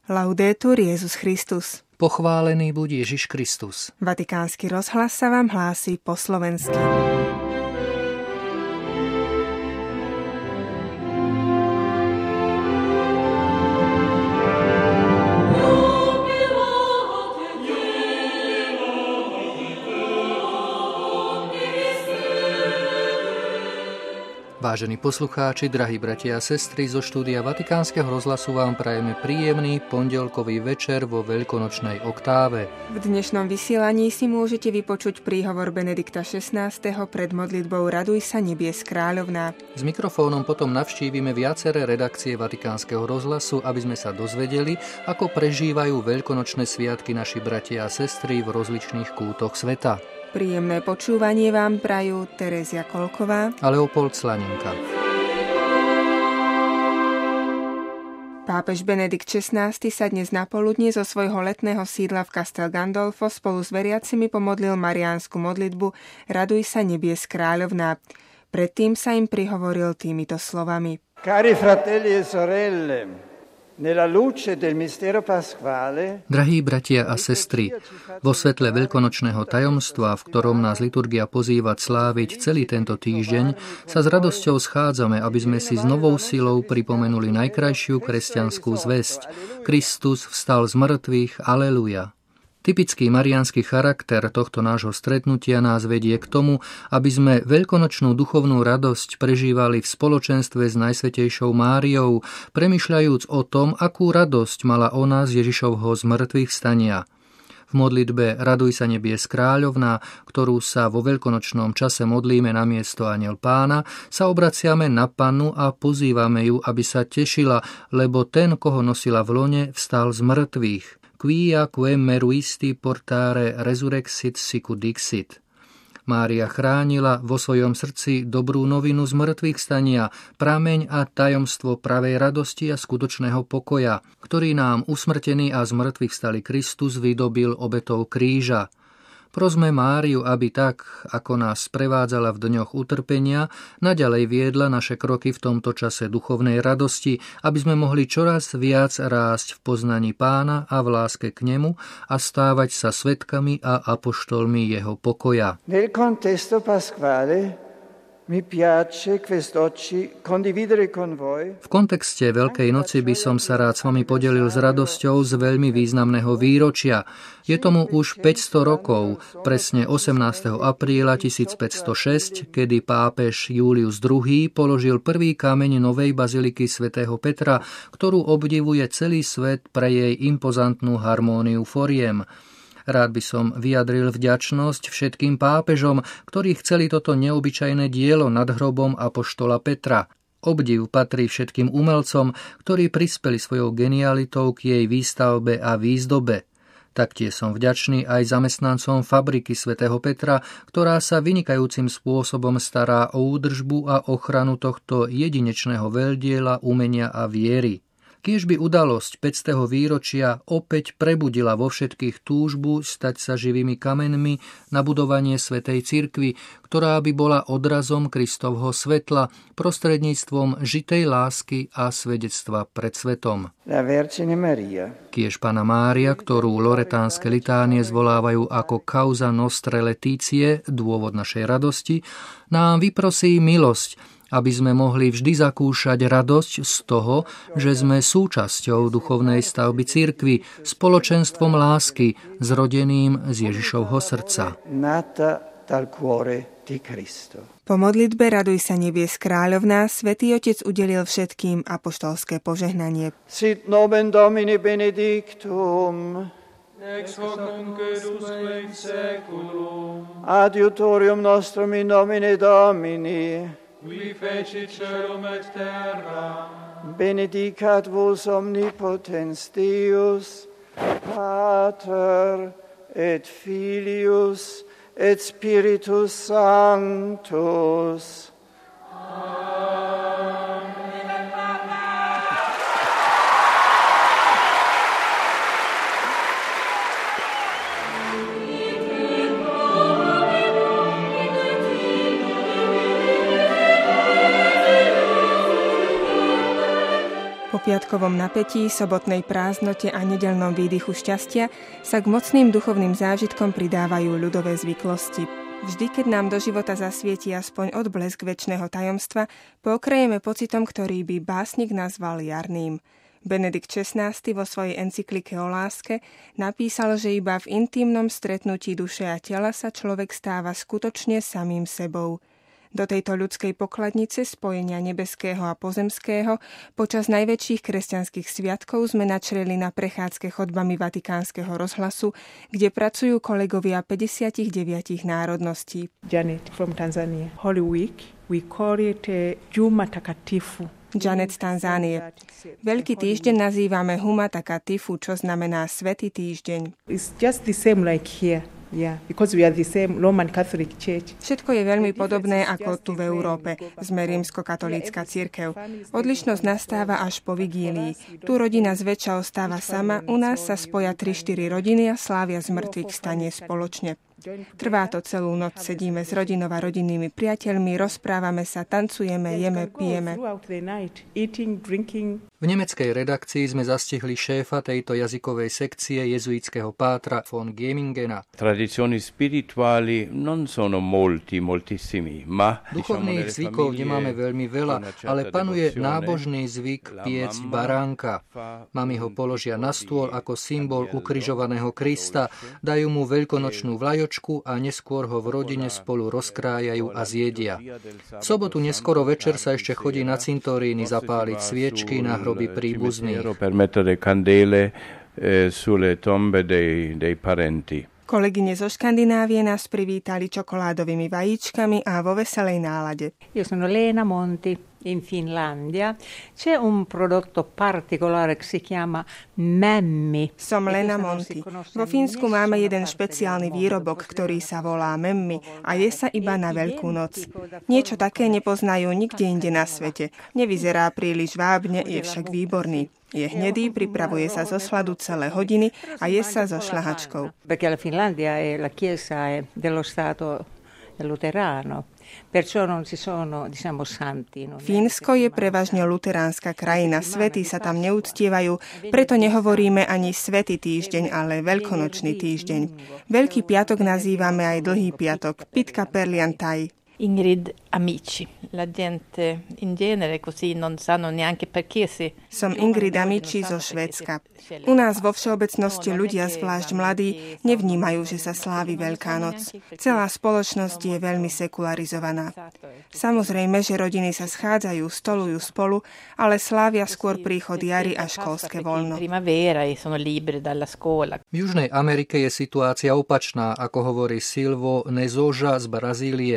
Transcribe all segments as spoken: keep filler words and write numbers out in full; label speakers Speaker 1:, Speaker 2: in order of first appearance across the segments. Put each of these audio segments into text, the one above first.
Speaker 1: Laudetur Jesus Christus.
Speaker 2: Pochválený buď Ježiš Kristus.
Speaker 1: Vatikánsky rozhlas sa vám hlási po slovensky.
Speaker 2: Vážení poslucháči, drahí bratia a sestry, zo štúdia Vatikánskeho rozhlasu vám prajeme príjemný pondelkový večer vo veľkonočnej oktáve.
Speaker 1: V dnešnom vysielaní si môžete vypočuť príhovor Benedikta šestnásteho pred modlitbou Raduj sa nebies kráľovná.
Speaker 2: S mikrofónom potom navštívime viaceré redakcie Vatikánskeho rozhlasu, aby sme sa dozvedeli, ako prežívajú veľkonočné sviatky naši bratia a sestry v rozličných kútoch sveta.
Speaker 1: Príjemné počúvanie vám prajú Terezia Kolková
Speaker 2: a Leopold Slaninka.
Speaker 1: Pápež Benedikt šestnásty sa dnes napoludne zo svojho letného sídla v Castel Gandolfo spolu s veriacimi pomodlil mariánsku modlitbu Raduj sa nebies kráľovná. Predtým sa im prihovoril týmito slovami.
Speaker 3: Cari fratelli e sorelle, nella luce del mistero pasquale.
Speaker 2: Drahí bratia a sestry, vo svetle veľkonočného tajomstva, v ktorom nás liturgia pozýva sláviť celý tento týždeň, sa s radosťou schádzame, aby sme si s novou silou pripomenuli najkrajšiu kresťanskú zvesť. Kristus vstal z mŕtvych, aleluja. Typický mariánsky charakter tohto nášho stretnutia nás vedie k tomu, aby sme veľkonočnú duchovnú radosť prežívali v spoločenstve s Najsvätejšou Máriou, premýšľajúc o tom, akú radosť mala ona z Ježišovho zmrtvých stania. V modlitbe Raduj sa nebies kráľovná, ktorú sa vo veľkonočnom čase modlíme na miesto Anjel Pána, sa obraciame na Pannu a pozývame ju, aby sa tešila, lebo ten, koho nosila v lone, vstal z mŕtvych. Quia quem meruisti portare resurrexit sicut dixit. Mária chránila vo svojom srdci dobrú novinu z mŕtvych stania, prameň a tajomstvo pravej radosti a skutočného pokoja, ktorý nám usmrtený a z mŕtvych stali Kristus vydobil obetou kríža. Prosme Máriu, aby tak, ako nás prevádzala v dňoch utrpenia, naďalej viedla naše kroky v tomto čase duchovnej radosti, aby sme mohli čoraz viac rásť v poznaní Pána a v láske k nemu a stávať sa svedkami a apoštolmi jeho pokoja.
Speaker 3: Nel contesto pasquale mi piace quest'oggi condividere con voi.
Speaker 2: V kontexte Veľkej noci by som sa rád s vami podelil s radosťou z veľmi významného výročia. Je tomu už päťsto rokov, presne osemnásteho apríla tisícpäťstošesť, kedy pápež Julius druhý. položil prvý kameň novej baziliky svätého Petra, ktorú obdivuje celý svet pre jej impozantnú harmóniu foriem. Rád by som vyjadril vďačnosť všetkým pápežom, ktorí chceli toto neobyčajné dielo nad hrobom apoštola Petra. Obdiv patrí všetkým umelcom, ktorí prispeli svojou genialitou k jej výstavbe a výzdobe. Taktiež som vďačný aj zamestnancom fabriky svätého Petra, ktorá sa vynikajúcim spôsobom stará o údržbu a ochranu tohto jedinečného veľdiela, umenia a viery. Kiež by udalosť päťstého výročia opäť prebudila vo všetkých túžbu stať sa živými kameňmi na budovanie svätej cirkvi, ktorá by bola odrazom Kristovho svetla prostredníctvom žitej lásky a svedectva pred svetom.
Speaker 3: La Vergine Maria.
Speaker 2: Kiež Panna Mária, ktorú loretánske litánie zvolávajú ako causa nostre laetitie, dôvod našej radosti, nám vyprosí milosť, aby sme mohli vždy zakúšať radosť z toho, že sme súčasťou duchovnej stavby cirkvi, spoločenstvom lásky, zrodeným z Ježišovho srdca.
Speaker 1: Po modlitbe Raduj sa nebies kráľovná Svätý Otec udelil všetkým apoštolské požehnanie.
Speaker 3: Sit nomen Domini benedictum.
Speaker 4: Ex hoc nunc et usque in saeculum.
Speaker 3: Adiutorium nostrum in nomine Domini.
Speaker 4: Qui fecit caelum et terra.
Speaker 3: Benedicat vos omnipotens Deus, Pater et Filius et Spiritus Sanctus. Amen.
Speaker 1: Po sviatkovom napätí, sobotnej prázdnote a nedeľnom výdychu šťastia sa k mocným duchovným zážitkom pridávajú ľudové zvyklosti. Vždy, keď nám do života zasvietí aspoň odblesk večného tajomstva, pokrajeme pocitom, ktorý by básnik nazval jarným. Benedikt šestnásty vo svojej encyklike o láske napísal, že iba v intímnom stretnutí duše a tela sa človek stáva skutočne samým sebou. Do tejto ľudskej pokladnice spojenia nebeského a pozemského počas najväčších kresťanských sviatkov sme načreli na prechádzke chodbami Vatikánskeho rozhlasu, kde pracujú kolegovia päťdesiatdeväť národností.
Speaker 5: Janet from Tanzania. Holy Week, we call it uh, Juma Takatifu.
Speaker 1: Janet z Tanzánie. Veľký týždeň nazývame Huma Takatifu, čo znamená Svätý týždeň.
Speaker 5: It's just the same like here. Yeah, because we are the same Roman Catholic Church.
Speaker 1: Všetko je veľmi podobné ako tu v Európe. Sme rímskokatolícka cirkev. Odlišnosť nastáva až po vigílii. Tu rodina zväčša ostáva sama, u nás sa spoja tri štyri rodiny a slávia z mŕtvych stane spoločne. Trvá to celú noc, sedíme s rodinou a rodinnými priateľmi, rozprávame sa, tancujeme, jeme, pijeme.
Speaker 2: V nemeckej redakcii sme zastihli šéfa tejto jazykovej sekcie jezuitského pátra von Gemingena.
Speaker 6: Tradizioni spirituali non sono molti, moltissimi, ma
Speaker 2: duchovných zvykov nemáme veľmi veľa, ale panuje nábožný zvyk piecť baránka. Mami ho položia na stôl ako symbol ukrižovaného Krista, dajú mu veľkonočnú vlajočku a neskôr ho v rodine spolu rozkrájajú a zjedia. V sobotu neskoro večer sa ešte chodí na cintoríny zapáliť sviečky na hroby príbuzných.
Speaker 1: Kolegyne zo Škandinávie nás privítali čokoládovými vajíčkami a vo veselej nálade.
Speaker 7: Io sono Lena Monti. In Finlandia c'è un prodotto particolare che si chiama memmi.
Speaker 1: Som Lena Monti. Vo Fínsku máme jeden špeciálny výrobok, ktorý sa volá memmi a je sa iba na Veľkú noc. Niečo také nepoznajú nikde inde na svete. Nevyzerá príliš vábne, je však výborný. Je hnedý, pripravuje sa zo sladu celé hodiny a je sa so šľahačkou.
Speaker 7: Perché la Finlandia è la chiesa dello stato luterano. Perciò non ci sono, diciamo, santi.
Speaker 1: Fínsko je prevažne luteránska krajina, svätí sa tam neúctievajú, preto nehovoríme ani Svätý týždeň, ale Veľkonočný týždeň. Veľký piatok nazývame aj Dlhý piatok, Pitka Perliantai.
Speaker 8: Ingrid Amici. La gente in genere così non sanno neanche perché si...
Speaker 1: Som Ingrid Amici zo Švédska. U nás vo všeobecnosti ľudia, zvlášť mladí, nevnímajú, že sa slávi Veľká noc. Celá spoločnosť je veľmi sekularizovaná. Samozrejme, že rodiny sa schádzajú, stolujú spolu, ale slávia skôr príchod jary a školské voľno.
Speaker 2: V Južnej Amerike je situácia opačná, ako hovorí Silvo Nezoža z Brazílie.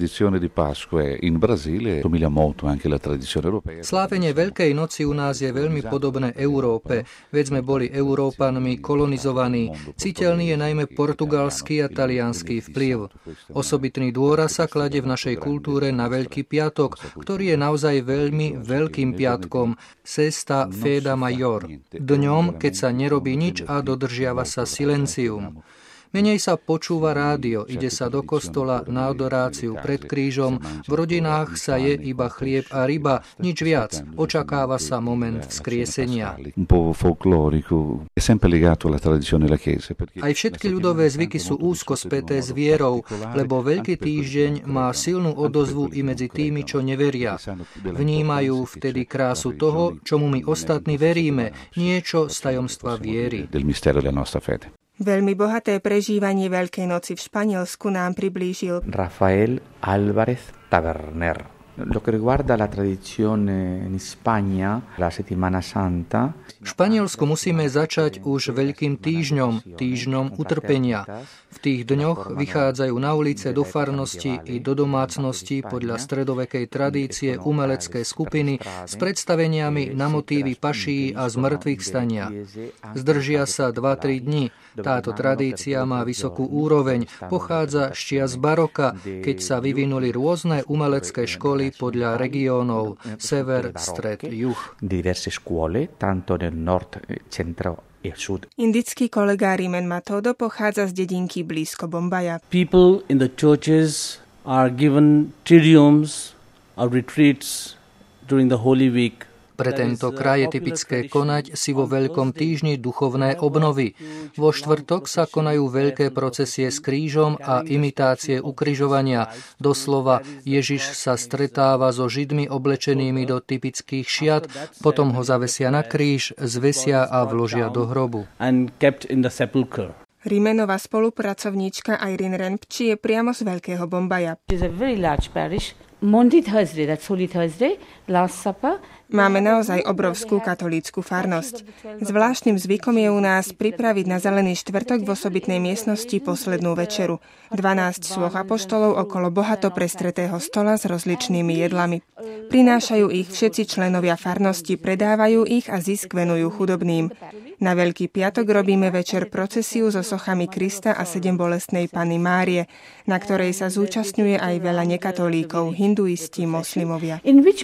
Speaker 2: Slávenie Veľkej noci u nás je veľmi podobné Európe, veď sme boli Európanmi kolonizovaní. Citeľný je najmä portugalský a taliansky vplyv. Osobitný dôraz sa kladie v našej kultúre na Veľký piatok, ktorý je naozaj veľmi veľkým piatkom, Sesta Feda Major, dňom, keď sa nerobí nič a dodržiava sa silencium. Menej sa počúva rádio, ide sa do kostola na adoráciu pred krížom, v rodinách sa je iba chlieb a ryba, nič viac. Očakáva sa moment vzkriesenia. Aj všetky ľudové zvyky sú úzko späté s vierou, lebo Veľký týždeň má silnú odozvu i medzi tými, čo neveria. Vnímajú vtedy krásu toho, čomu my ostatní veríme, niečo z tajomstva viery.
Speaker 1: Veľmi bohaté prežívanie Veľkej noci v Španielsku nám priblížil
Speaker 9: Rafael Álvarez Taberner. Lo que riguarda la tradizione in Spagna, la Settimana Santa.
Speaker 2: V Španielsku musíme začať už Veľkým týždňom, týždňom utrpenia. V tých dňoch vychádzajú na ulice, do farnosti i do domácnosti podľa stredovekej tradície umelecké skupiny s predstaveniami na motívy paší a zmrtvých vstania. Zdržia sa dva tri dni. Táto tradícia má vysokú úroveň, pochádza z čias baroka, keď sa vyvinuli rôzne umelecké školy podľa regiónov, sever, stred, juh.
Speaker 9: Diverse scuole, tanto nel nord, centro e sud.
Speaker 1: Indický kolega Rimen Matodo pochádza z dedinky blízko Bombaja.
Speaker 10: People in the churches are given tridiums or retreats during the Holy Week.
Speaker 2: Pre tento kraj je typické konať si vo Veľkom týždni duchovné obnovy. Vo štvrtok sa konajú veľké procesie s krížom a imitácie ukrižovania. Doslova Ježiš sa stretáva so Židmi oblečenými do typických šiat, potom ho zavesia na kríž, zvesia a vložia do hrobu.
Speaker 1: Rimenová spolupracovníčka Irene Renpči je priamo z Veľkého Bombaja. Máme naozaj obrovskú katolícku farnosť. Zvláštnym zvykom je u nás pripraviť na Zelený štvrtok v osobitnej miestnosti poslednú večeru. dvanásť sôch apoštolov okolo bohato prestretého stola s rozličnými jedlami. Prinášajú ich všetci členovia farnosti, predávajú ich a zisk venujú chudobným. Na Veľký piatok robíme večer procesiu so sochami Krista a sedem bolestnej Panny Márie, na ktorej sa zúčastňuje aj veľa nekatolíkov, hinduisti, moslimovia.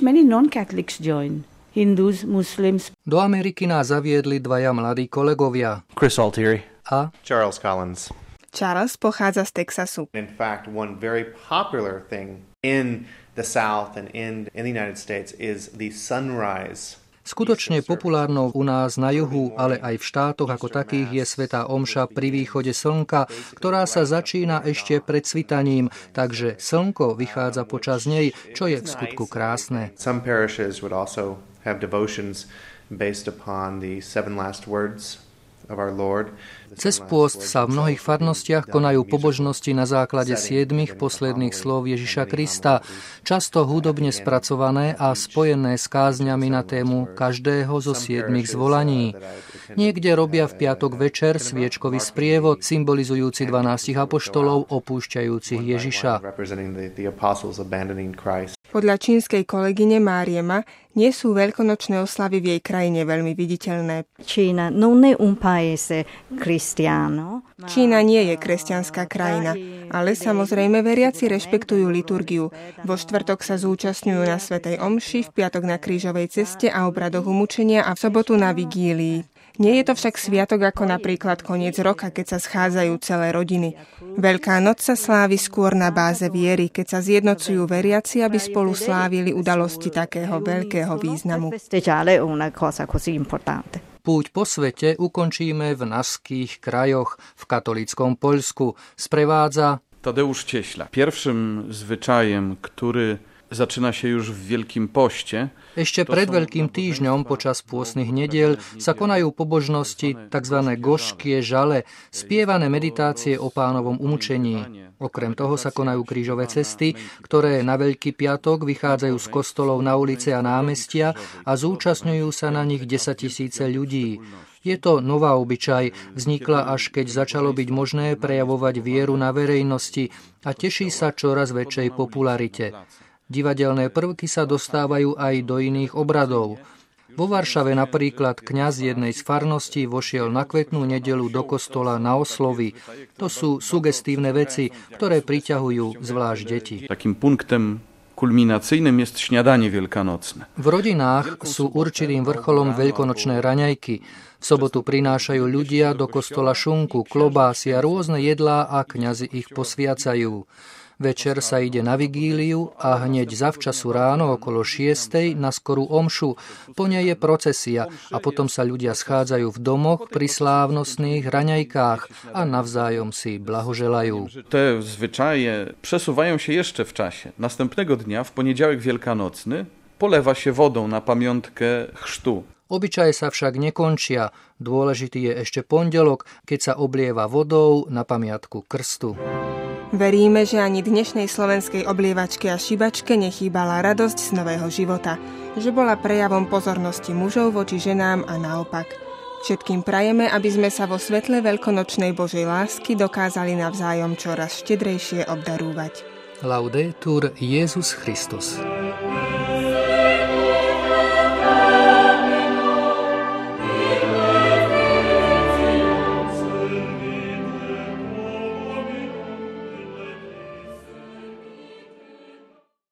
Speaker 2: Hindus, Muslims. Do Ameriky nás zaviedli dvaja mladí kolegovia.
Speaker 11: Chris Altieri
Speaker 2: a
Speaker 11: Charles Collins.
Speaker 1: Charles pochádza z Texasu.
Speaker 11: In fact, one very popular thing in the South and in, in the United States is the sunrise.
Speaker 2: Skutočne populárnou u nás na juhu, ale aj v štátoch ako takých je svätá omša pri východe slnka, ktorá sa začína ešte pred svitaním, takže slnko vychádza počas nej, čo je v skutku krásne.
Speaker 11: Some parishes would also have devotions based upon the seven last words of our Lord.
Speaker 2: Cez pôst sa v mnohých farnostiach konajú pobožnosti na základe siedmich posledných slov Ježiša Krista, často hudobne spracované a spojené s kázňami na tému každého zo siedmich zvolaní. Niekde robia v piatok večer sviečkový sprievod symbolizujúci dvanástich apoštolov opúšťajúcich Ježiša.
Speaker 1: Podľa čínskej kolegyne Márie Ma nie sú veľkonočné oslavy v jej krajine veľmi viditeľné.
Speaker 12: Čína non è un paese cristiano.
Speaker 1: Čína nie je kresťanská krajina, ale samozrejme veriaci rešpektujú liturgiu. Vo štvrtok sa zúčastňujú na svätej omši, v piatok na krížovej ceste a obradoch umúčenia a v sobotu na vigílii. Nie je to však sviatok ako napríklad koniec roka, keď sa schádzajú celé rodiny. Veľká noc sa slávi skôr na báze viery, keď sa zjednocujú veriaci, aby spolu slávili udalosti takého veľkého významu.
Speaker 2: Púť po svete ukončíme v naských krajoch, v katolíckom Poľsku. Sprevádza
Speaker 13: Tadeusz Cieśla. Pierwszym zwyczajem, który zaczyna się już w Wielkim Poście.
Speaker 2: Ešte pred Veľkým týždňom počas pôstnych nediel sa konajú pobožnosti tzv. Goškie žale, spievané meditácie o Pánovom umučení. Okrem toho sa konajú krížové cesty, ktoré na Veľký piatok vychádzajú z kostolov na ulice a námestia a zúčastňujú sa na nich desaťtisíce ľudí. Je to nová obyčaj, vznikla až keď začalo byť možné prejavovať vieru na verejnosti a teší sa čoraz väčšej popularite. Divadelné prvky sa dostávajú aj do iných obradov. Vo Varšave napríklad kňaz jednej z farností vošiel na kvetnú nedeľu do kostola na oslovy. To sú sugestívne veci, ktoré priťahujú zvlášť deti.
Speaker 13: Takým punktem kulminacyjnym jest śniadanie wielkanocne.
Speaker 2: V rodinách sú určitým vrcholom veľkonočné raňajky. V sobotu prinášajú ľudia do kostola šunku, klobásy a rôzne jedlá a kňazi ich posviacajú. Večer sa ide na vigíliu a hneď zavčasu ráno okolo šiestej na skorú omšu. Po nej je procesia a potom sa ľudia schádzajú v domoch pri slávnostných raňajkách a navzájom si blahoželajú.
Speaker 13: Te zwyczaje przesuwają się jeszcze w czasie. Następnego dnia, w poniedziałek wielkanocny, polewa się wodą na pamiątkę chrztu.
Speaker 2: Obyčaje sa však nekončia. Dôležitý je ešte pondelok, keď sa oblieva vodou na pamiatku krstu.
Speaker 1: Veríme, že ani dnešnej slovenskej oblievačke a šibačke nechýbala radosť z nového života, že bola prejavom pozornosti mužov voči ženám a naopak. Všetkým prajeme, aby sme sa vo svetle veľkonočnej Božej lásky dokázali navzájom čoraz štedrejšie obdarúvať.
Speaker 2: Laudetur Jesus Christus.